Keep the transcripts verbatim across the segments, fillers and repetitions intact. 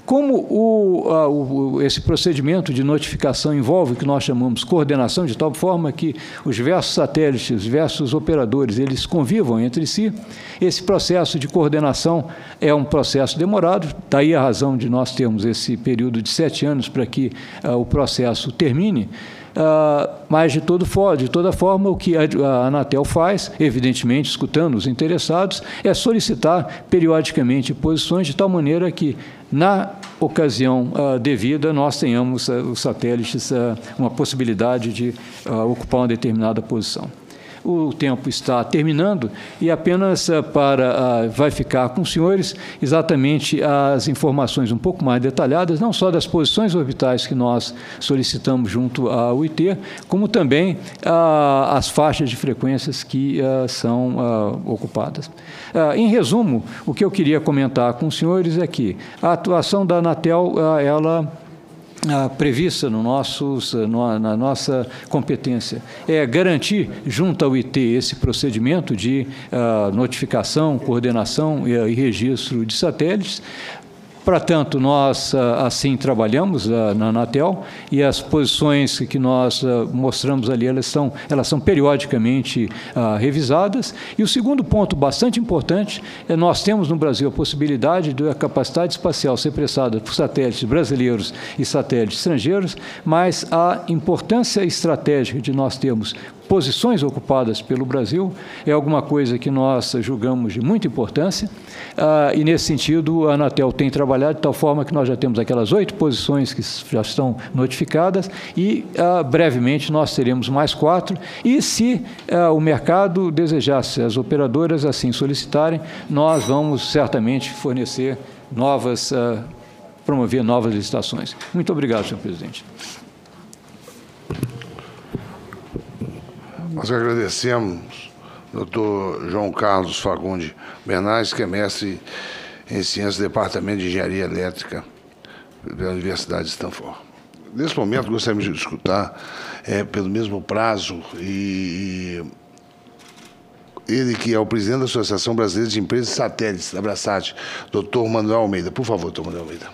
Como o, a, o, esse procedimento de notificação envolve o que nós chamamos de coordenação, de tal forma que os diversos satélites, os diversos operadores, eles convivam entre si, esse processo de coordenação é um processo demorado, daí a razão de nós termos esse período de sete anos para que uh, o processo termine. Uh, mas, de, todo for, de toda forma, o que a, a Anatel faz, evidentemente, escutando os interessados, é solicitar periodicamente posições de tal maneira que, na ocasião uh, devida, nós tenhamos uh, os satélites, uh, uma possibilidade de uh, ocupar uma determinada posição. O tempo está terminando e apenas uh, para, uh, vai ficar com os senhores exatamente as informações um pouco mais detalhadas, não só das posições orbitais que nós solicitamos junto ao I T, como também uh, as faixas de frequências que uh, são uh, ocupadas. Uh, em resumo, o que eu queria comentar com os senhores é que a atuação da Anatel, uh, ela... Ah, prevista no nossos, no, na nossa competência é garantir, junto ao I T, esse procedimento de ah, notificação, coordenação e, e registro de satélites. Para tanto, nós assim trabalhamos na Anatel e as posições que nós mostramos ali, elas são, elas são periodicamente ah, revisadas. E o segundo ponto bastante importante é nós temos no Brasil a possibilidade da capacidade espacial ser prestada por satélites brasileiros e satélites estrangeiros, mas a importância estratégica de nós termos posições ocupadas pelo Brasil é alguma coisa que nós julgamos de muita importância, ah, e, nesse sentido, a Anatel tem trabalhado de tal forma que nós já temos aquelas oito posições que já estão notificadas e, ah, brevemente, nós teremos mais quatro, e, se ah, o mercado desejasse, as operadoras assim solicitarem, nós vamos certamente fornecer novas, ah, promover novas licitações. Muito obrigado, senhor presidente. Nós agradecemos ao doutor João Carlos Fagundes Bernardes, que é mestre em Ciências do Departamento de Engenharia Elétrica da Universidade de Stanford. Nesse momento, gostaríamos de escutar, é, pelo mesmo prazo, e, e ele que é o presidente da Associação Brasileira de Empresas Satélites, da Abrasat, doutor Manuel Almeida. Por favor, doutor Manuel Almeida.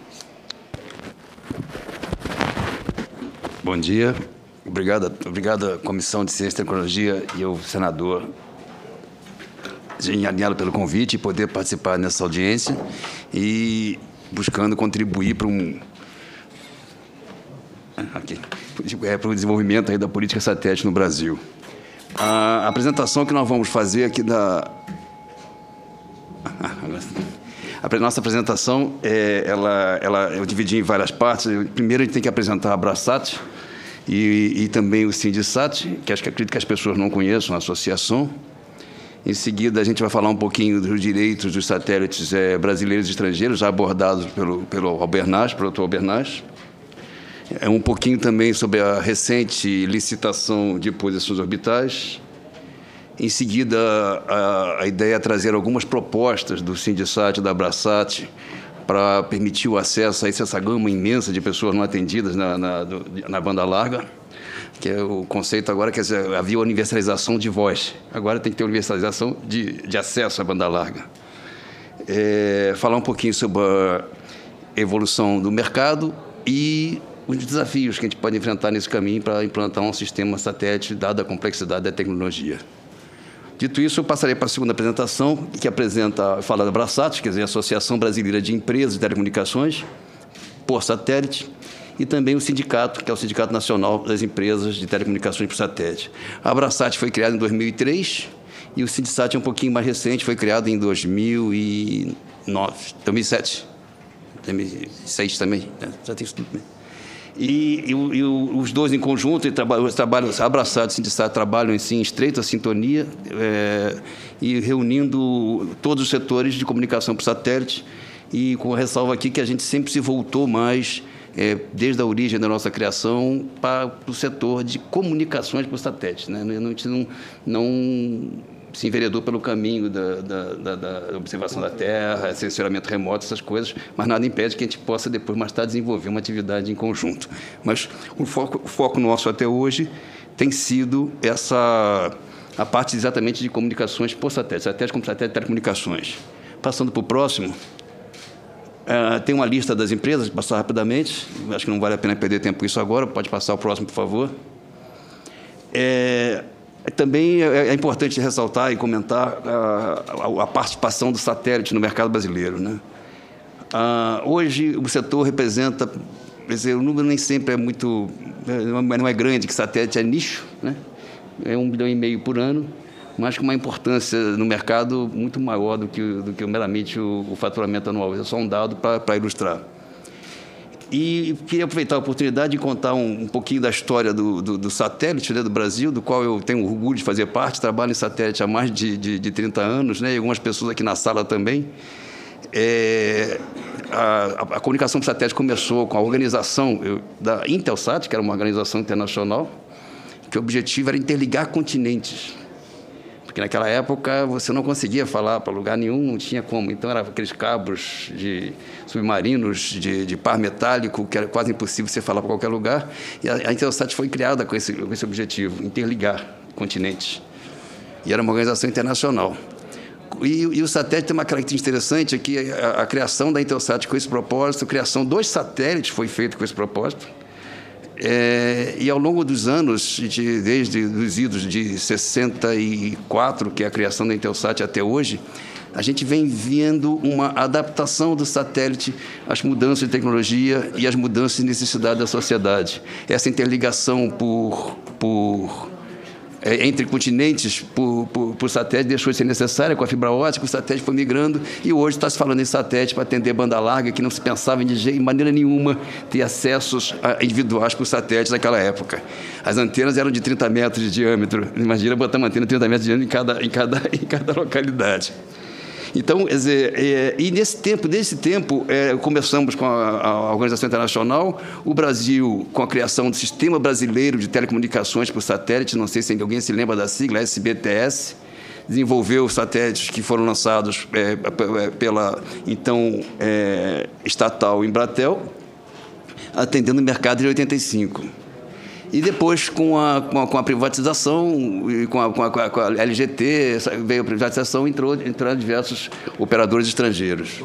Bom dia. Obrigado, obrigado à Comissão de Ciência e Tecnologia e ao senador Agnello pelo convite e poder participar nessa audiência e buscando contribuir para um aqui, é, para o desenvolvimento aí da política satélite no Brasil. A apresentação que nós vamos fazer aqui da a nossa apresentação é, ela, ela eu dividi em várias partes. Primeiro a gente tem que apresentar a Abrasat E, e também o Sindisat, que acho que acredito que as pessoas não conheçam, a associação. Em seguida, a gente vai falar um pouquinho dos direitos dos satélites é, brasileiros e estrangeiros, já abordados pelo, pelo Albernaz, pelo doutor Albernaz. É um pouquinho também sobre a recente licitação de posições orbitais. Em seguida, a, a ideia é trazer algumas propostas do Sindisat e da Abrasat para permitir o acesso a essa gama imensa de pessoas não atendidas na, na, na banda larga, que é o conceito agora, quer dizer, havia universalização de voz, agora tem que ter universalização de, de acesso à banda larga. É, falar um pouquinho sobre a evolução do mercado e os desafios que a gente pode enfrentar nesse caminho para implantar um sistema satélite, dada a complexidade da tecnologia. Dito isso, eu passarei para a segunda apresentação, que apresenta, fala da Abrasat, quer dizer, a Associação Brasileira de Empresas de Telecomunicações, por satélite, e também o sindicato, que é o Sindicato Nacional das Empresas de Telecomunicações por Satélite. A Abrasat foi criada em dois mil e três e o Sindisat é um pouquinho mais recente, foi criado em dois mil e nove, dois mil e sete, dois mil e seis também, né? Já tem isso tudo bem. E, e, e os dois em conjunto, trabalham, trabalham, a Abrasat e o Sindisat trabalham assim, em estreita sintonia é, e reunindo todos os setores de comunicação por satélite, e com a ressalva aqui que a gente sempre se voltou mais, é, desde a origem da nossa criação, para o setor de comunicações por satélite, né? A gente não, não se enveredou pelo caminho da, da, da, da observação da Terra, sensoramento remoto, essas coisas, mas nada impede que a gente possa, depois, mais tarde, desenvolver uma atividade em conjunto. Mas o foco, o foco nosso até hoje tem sido essa, a parte exatamente de comunicações por satélite, satélite como satélite de telecomunicações. Passando para o próximo. Uh, tem uma lista das empresas, vou passar rapidamente, acho que não vale a pena perder tempo com isso agora, pode passar o próximo, por favor. É, também é, é importante ressaltar e comentar uh, a, a participação do satélite no mercado brasileiro, né? Uh, hoje, o setor representa, quer dizer, o número nem sempre é muito, não é grande, que satélite é nicho, né? É um bilhão e meio por ano, mas com uma importância no mercado muito maior do que, do que meramente o, o faturamento anual. É só um dado para ilustrar. E queria aproveitar a oportunidade de contar um, um pouquinho da história do, do, do satélite, né, do Brasil, do qual eu tenho orgulho de fazer parte. Trabalho em satélite há mais de, de, de trinta anos, né, e algumas pessoas aqui na sala também. É, a, a, a comunicação por satélite começou com a organização eu, da Intelsat, que era uma organização internacional, que o objetivo era interligar continentes. Porque naquela época você não conseguia falar para lugar nenhum, não tinha como. Então, eram aqueles cabos de submarinos de, de par metálico, que era quase impossível você falar para qualquer lugar. E a, a Intelsat foi criada com esse, com esse objetivo, interligar continentes. E era uma organização internacional. E, e o satélite tem uma característica interessante, é que a, a criação da Intelsat com esse propósito, a criação dos satélites foi feita com esse propósito. É, e ao longo dos anos, de, desde os idos de sessenta e quatro, que é a criação da Intelsat, até hoje, a gente vem vendo uma adaptação do satélite às mudanças de tecnologia e às mudanças de necessidade da sociedade. Essa interligação por, por, é, entre continentes por, por, por satélite deixou de ser necessária com a fibra ótica, o satélite foi migrando e hoje está se falando em satélite para atender banda larga, que não se pensava em de maneira nenhuma ter acessos individuais por satélites naquela época. As antenas eram de trinta metros de diâmetro. Imagina botar uma antena de trinta metros de diâmetro em cada, em cada, em cada localidade. Então, quer dizer, é, e nesse tempo, nesse tempo, é, começamos com a, a Organização Internacional, o Brasil, com a criação do Sistema Brasileiro de Telecomunicações por Satélite, não sei se alguém se lembra da sigla, S B T S, desenvolveu satélites que foram lançados é, pela, então, é, estatal Embratel, atendendo o mercado de oitenta e cinco. E depois, com a, com a, com a privatização, e com a, com, a, com a L G T, veio a privatização e entrou, entraram diversos operadores estrangeiros.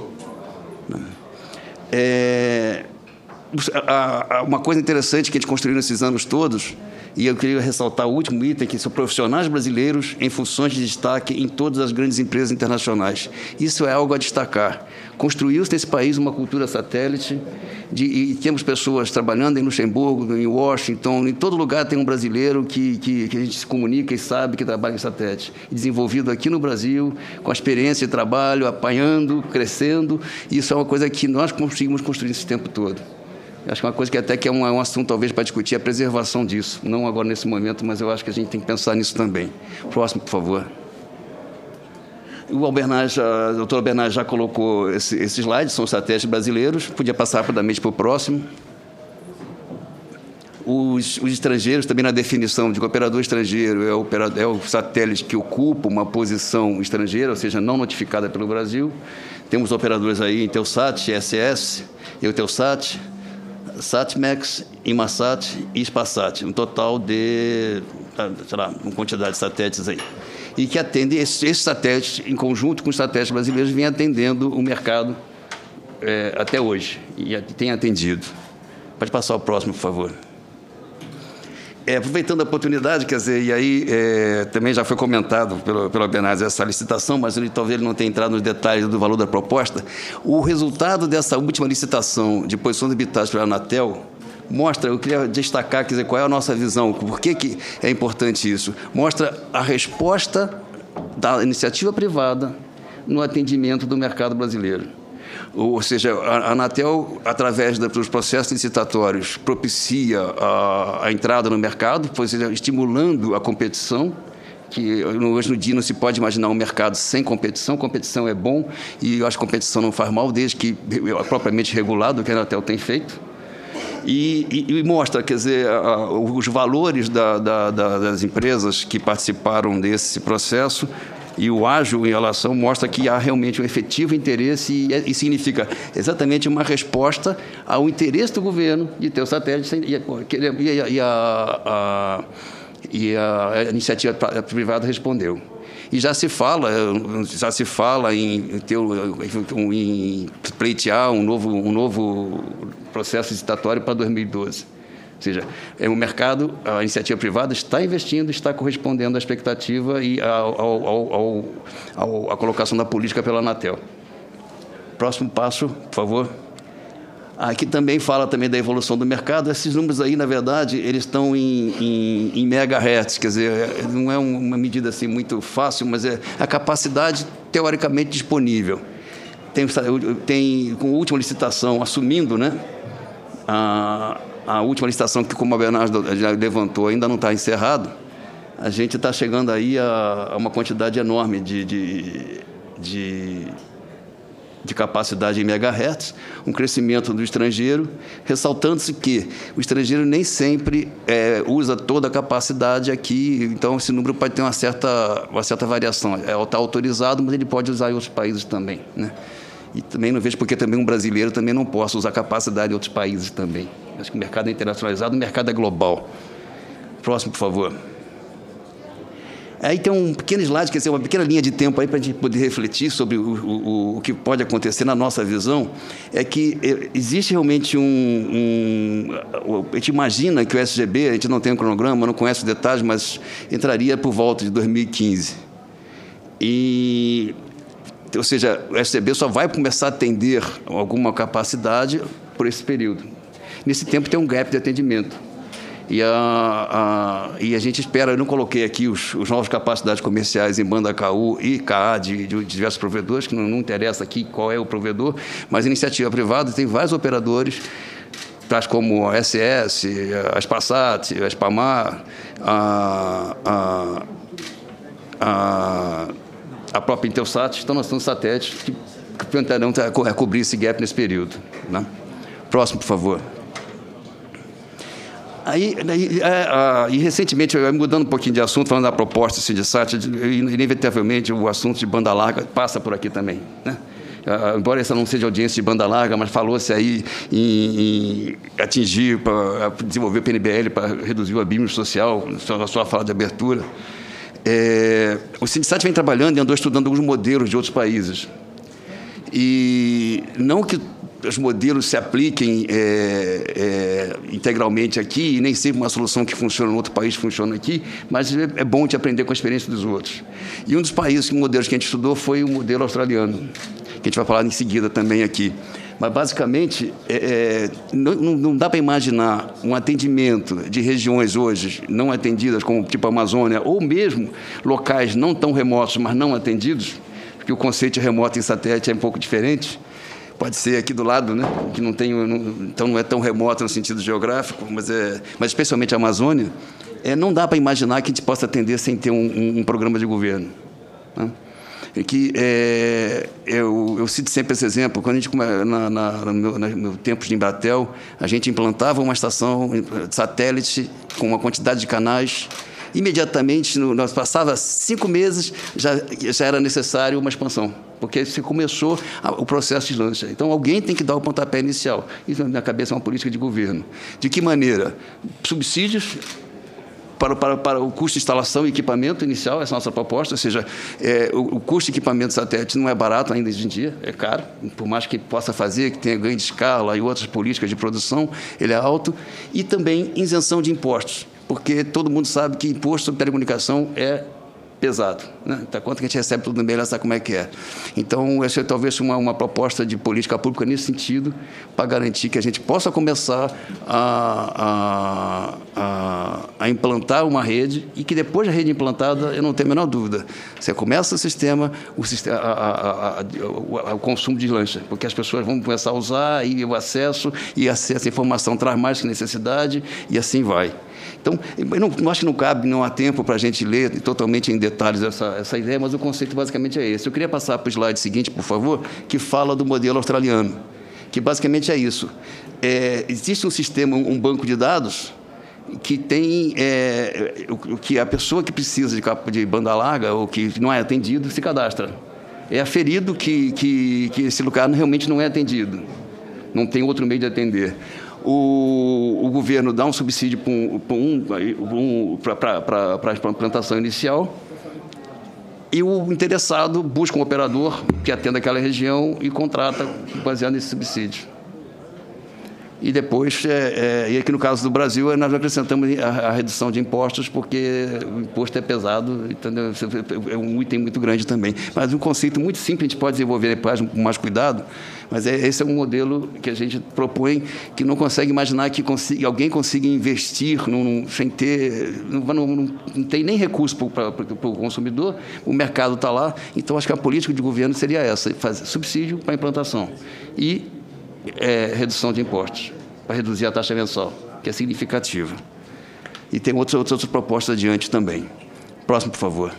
É, a, a, uma coisa interessante que a gente construiu nesses anos todos, e eu queria ressaltar o último item, que são profissionais brasileiros em funções de destaque em todas as grandes empresas internacionais. Isso é algo a destacar. Construiu-se nesse país uma cultura satélite, de, e temos pessoas trabalhando em Luxemburgo, em Washington, em todo lugar tem um brasileiro que, que, que a gente se comunica e sabe que trabalha em satélite. Desenvolvido aqui no Brasil, com a experiência de trabalho, apanhando, crescendo. Isso é uma coisa que nós conseguimos construir esse tempo todo. Acho que uma coisa que até que é um, é um assunto talvez para discutir é a preservação disso. Não agora nesse momento, mas eu acho que a gente tem que pensar nisso também. Próximo, por favor. O Albernaz, a doutora Albernaz já colocou esse, esse slide, são satélites brasileiros. Podia passar rapidamente para o próximo. Os, os estrangeiros, também na definição de que o operador estrangeiro é o, operador, é o satélite que ocupa uma posição estrangeira, ou seja, não notificada pelo Brasil. Temos operadores aí, Intelsat, S S, Eutelsat, Satmex, Inmarsat e Spasat, um total de, sei lá, uma quantidade de satélites aí. E que atendem, esses, esses satélites, em conjunto com os satélites brasileiros, vêm atendendo o mercado é, até hoje, e tem atendido. Pode passar o próximo, por favor. É, aproveitando a oportunidade, quer dizer, e aí é, também já foi comentado pelo, pelo Albernaz essa licitação, mas ele talvez ele não tenha entrado nos detalhes do valor da proposta. O resultado dessa última licitação de posições habitais pela Anatel mostra, eu queria destacar, quer dizer, qual é a nossa visão, por que, que é importante isso? Mostra a resposta da iniciativa privada no atendimento do mercado brasileiro. Ou seja, a Anatel, através dos processos licitatórios, propicia a, a entrada no mercado, pois estimulando a competição, que hoje no dia não se pode imaginar um mercado sem competição. Competição é bom e eu acho que competição não faz mal, desde que é propriamente regulado, o que a Anatel tem feito. E, e, e mostra, quer dizer, a, os valores da, da, da, das empresas que participaram desse processo. E o ágil em relação mostra que há realmente um efetivo interesse e, e significa exatamente uma resposta ao interesse do governo de ter o satélite e a, e a, a, e a iniciativa privada respondeu. E já se fala, já se fala em, ter, em pleitear um novo, um novo processo licitatório para dois mil e doze. Ou seja, é um mercado, a iniciativa privada está investindo, está correspondendo à expectativa e ao, ao, ao, ao, à colocação da política pela Anatel. Próximo passo, por favor. Aqui também fala também da evolução do mercado. Esses números aí, na verdade, eles estão em, em, em megahertz, quer dizer, não é uma medida assim muito fácil, mas é a capacidade teoricamente disponível. Tem, tem com a última licitação, assumindo, né, a, a última licitação que, como a Bernardo já levantou, ainda não está encerrado, a gente está chegando aí a, a uma quantidade enorme de... de, de de capacidade em megahertz, um crescimento do estrangeiro, ressaltando-se que o estrangeiro nem sempre é, usa toda a capacidade aqui, então esse número pode ter uma certa, uma certa variação. É, está autorizado, mas ele pode usar em outros países também, né? E também não vejo porque também um brasileiro também não possa usar capacidade em outros países também. Acho que o mercado é internacionalizado, o mercado é global. Próximo, por favor. Aí tem um pequeno slide, quer dizer, uma pequena linha de tempo aí para a gente poder refletir sobre o, o, o que pode acontecer na nossa visão, é que existe realmente um, um... A gente imagina que o S G B, a gente não tem um cronograma, não conhece os detalhes, mas entraria por volta de dois mil e quinze. E, ou seja, o S G B só vai começar a atender alguma capacidade por esse período. Nesse tempo tem um gap de atendimento. E a, a, e a gente espera, eu não coloquei aqui os, os novas capacidades comerciais em banda K U e K A de, de diversos provedores, que não, não interessa aqui qual é o provedor, mas a iniciativa privada tem vários operadores, tais como a S S, a Spasat, a Spamar, a, a, a, a própria Intelsat, estão lançando satélites que, que tentarão co cobrir esse gap nesse período, né? Próximo, por favor. Aí, aí, é, e recentemente, mudando um pouquinho de assunto, falando da proposta Sindichat, inevitavelmente o assunto de banda larga passa por aqui também, né? Embora essa não seja audiência de banda larga, mas falou-se aí em, em atingir, para desenvolver o P N B L para reduzir o abismo social, na sua fala de abertura. É, o Sindichat vem trabalhando e andou estudando alguns modelos de outros países. E não que os modelos se apliquem é, é, integralmente aqui, e nem sempre uma solução que funciona em outro país funciona aqui, mas é, é bom de aprender com a experiência dos outros. E um dos países, modelos que a gente estudou foi o modelo australiano, que a gente vai falar em seguida também aqui. Mas, basicamente, é, é, não, não dá para imaginar um atendimento de regiões hoje não atendidas, como tipo a Amazônia, ou mesmo locais não tão remotos, mas não atendidos, porque o conceito de remoto em satélite é um pouco diferente. Pode ser aqui do lado, né? Que não tem, não, então não é tão remoto no sentido geográfico, mas, é, mas especialmente a Amazônia, é, não dá para imaginar que a gente possa atender sem ter um, um, um programa de governo, né? E que, é, eu, eu cito sempre esse exemplo, quando a gente, na, na, no, meu, no meu tempo de Embratel, a gente implantava uma estação de satélite com uma quantidade de canais. Imediatamente, no, nós passava cinco meses, já, já era necessário uma expansão, porque se começou a, o processo de lancha. Então, alguém tem que dar o pontapé inicial. Isso, na minha cabeça, é uma política de governo. De que maneira? Subsídios para, para, para o custo de instalação e equipamento inicial, essa é a nossa proposta, ou seja, é, o, o custo de equipamento de satélite não é barato ainda hoje em dia, é caro, por mais que possa fazer, que tenha ganho de escala e outras políticas de produção, ele é alto, e também isenção de impostos, porque todo mundo sabe que imposto sobre telecomunicação é pesado, né? Então, quanto que a gente recebe tudo bem, ela sabe como é que é. Então, essa é talvez uma, uma proposta de política pública nesse sentido, para garantir que a gente possa começar a, a, a, a implantar uma rede e que depois da rede implantada, eu não tenho a menor dúvida, você começa o sistema, o, sistema, a, a, a, o, o consumo de lancha, porque as pessoas vão começar a usar e o acesso, e essa informação traz mais que necessidade, e assim vai. Então, eu não, não acho que não cabe, não há tempo para a gente ler totalmente em detalhes essa, essa ideia, mas o conceito basicamente é esse. Eu queria passar para o slide seguinte, por favor, que fala do modelo australiano, que basicamente é isso. É, existe um sistema, um banco de dados que tem é, o, que a pessoa que precisa de, de banda larga ou que não é atendido se cadastra. É aferido que, que, que esse lugar realmente não é atendido, não tem outro meio de atender. O, o governo dá um subsídio para um, um, um, a implantação inicial e o interessado busca um operador que atenda aquela região e contrata baseado nesse subsídio. E depois, é, é, e aqui no caso do Brasil, nós acrescentamos a, a redução de impostos, porque o imposto é pesado, entendeu? É um item muito grande também. Mas um conceito muito simples, a gente pode desenvolver depois com mais cuidado, mas é, esse é um modelo que a gente propõe, que não consegue imaginar que consiga, alguém consiga investir num, sem ter, não, não, não tem nem recurso para o consumidor, o mercado está lá, então acho que a política de governo seria essa, fazer subsídio para a implantação e É, redução de impostos, para reduzir a taxa mensal, que é significativa. E tem outras, outras, outras propostas adiante também. Próximo, por favor.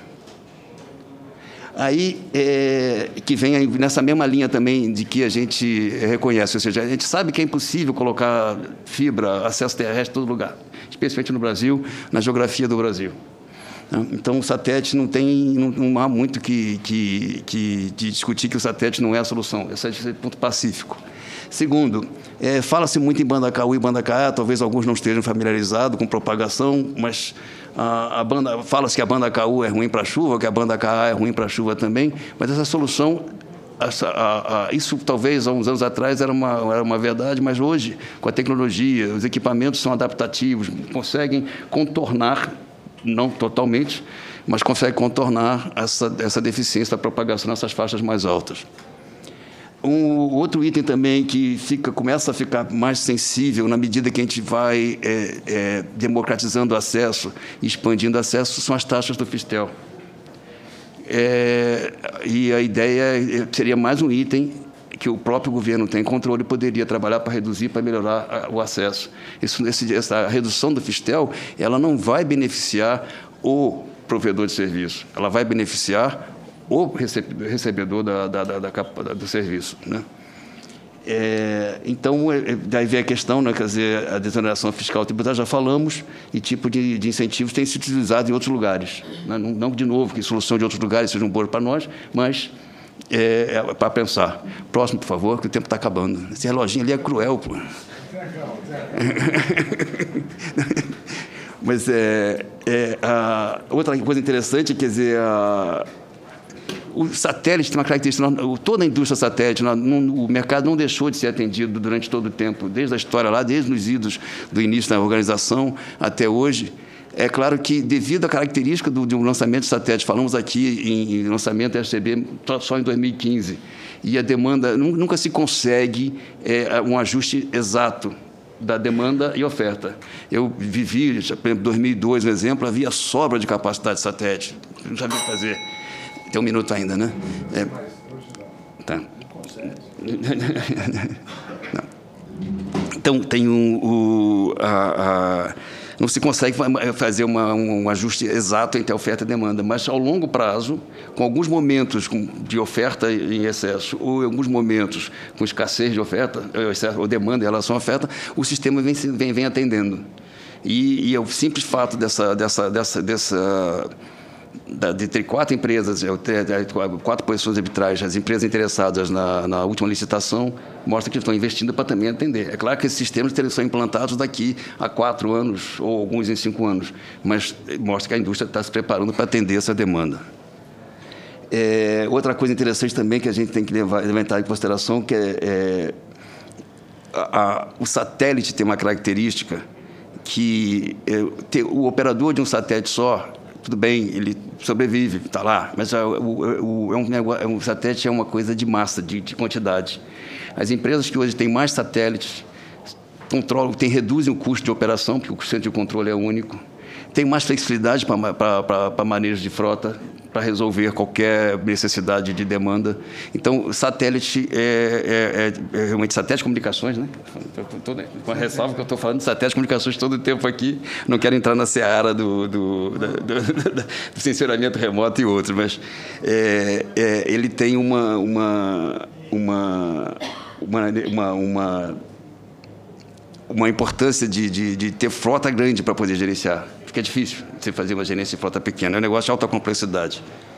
Aí, é, que vem nessa mesma linha também de que a gente reconhece, ou seja, a gente sabe que é impossível colocar fibra, acesso terrestre em todo lugar, especialmente no Brasil, na geografia do Brasil. Então, o satélite não tem, não, não há muito que, que, que de discutir que o satélite não é a solução. Esse é o ponto pacífico. Segundo, é, fala-se muito em banda K U e banda K A, talvez alguns não estejam familiarizados com propagação, mas a, a banda, fala-se que a banda K U é ruim para a chuva, que a banda K A é ruim para a chuva também, mas essa solução, essa, a, a, isso talvez há uns anos atrás era uma, era uma verdade, mas hoje, com a tecnologia, os equipamentos são adaptativos, conseguem contornar, não totalmente, mas conseguem contornar essa, essa deficiência da propagação nessas faixas mais altas. Um outro item também que fica, começa a ficar mais sensível na medida que a gente vai é, é, democratizando o acesso e expandindo o acesso são as taxas do Fistel. É, e a ideia seria mais um item que o próprio governo tem controle e poderia trabalhar para reduzir, para melhorar o acesso. Isso, esse, essa redução do Fistel, ela não vai beneficiar o provedor de serviço, ela vai beneficiar o recebedor da, da, da, da, do serviço, né? É, então, daí vem a questão, né, quer dizer, a desoneração fiscal tributária, já falamos, e tipo de, de incentivos tem sido utilizado em outros lugares. Né? Não, não, de novo, que solução de outros lugares sejam boas para nós, mas é, é para pensar. Próximo, por favor, que o tempo está acabando. Esse reloginho ali é cruel, pô. Mas é, é, a, outra coisa interessante, quer dizer, a, o satélite tem uma característica, toda a indústria satélite, o mercado não deixou de ser atendido durante todo o tempo, desde a história lá, desde os idos do início da organização até hoje. É claro que, devido à característica do, de um lançamento de satélite, falamos aqui em, em lançamento R C B só em dois mil e quinze, e a demanda, nunca se consegue é, um ajuste exato da demanda e oferta. Eu vivi, por exemplo, em dois mil e dois, um exemplo, havia sobra de capacidade de satélite, não sabia o que fazer. Tem um minuto ainda, né? É, tá. Não. Então, tem um, o, a, a, não se consegue fazer uma, um ajuste exato entre a oferta e a demanda, mas, ao longo prazo, com alguns momentos de oferta em excesso ou alguns momentos com escassez de oferta, ou demanda em relação à oferta, o sistema vem, vem, vem atendendo. E, e o simples fato dessa... dessa, dessa, dessa de ter quatro empresas, quatro posições arbitrais, as empresas interessadas na, na última licitação, mostra que estão investindo para também atender. É claro que esses sistemas são implantados daqui a quatro anos, ou alguns em cinco anos, mas mostra que a indústria está se preparando para atender essa demanda. É, outra coisa interessante também que a gente tem que levar, levantar em consideração, que é, é a, a, o satélite tem uma característica que é, ter, o operador de um satélite só, tudo bem, ele sobrevive, está lá, mas o, o, é um negócio, um satélite é uma coisa de massa, de, de quantidade. As empresas que hoje têm mais satélites controlam, tem, reduzem o custo de operação, porque o centro de controle é único, tem mais flexibilidade para manejo de frota, para resolver qualquer necessidade de demanda. Então, o satélite é, é, é, é realmente satélite de comunicações, né? Com a ressalva que eu estou falando de satélite de comunicações todo o tempo aqui, não quero entrar na seara do, do, do, do, do sensoramento remoto e outros, mas é, é, ele tem uma, uma, uma, uma, uma, uma importância de, de, de ter frota grande para poder gerenciar. Porque é difícil você fazer uma gerência de frota pequena, é um negócio de alta complexidade.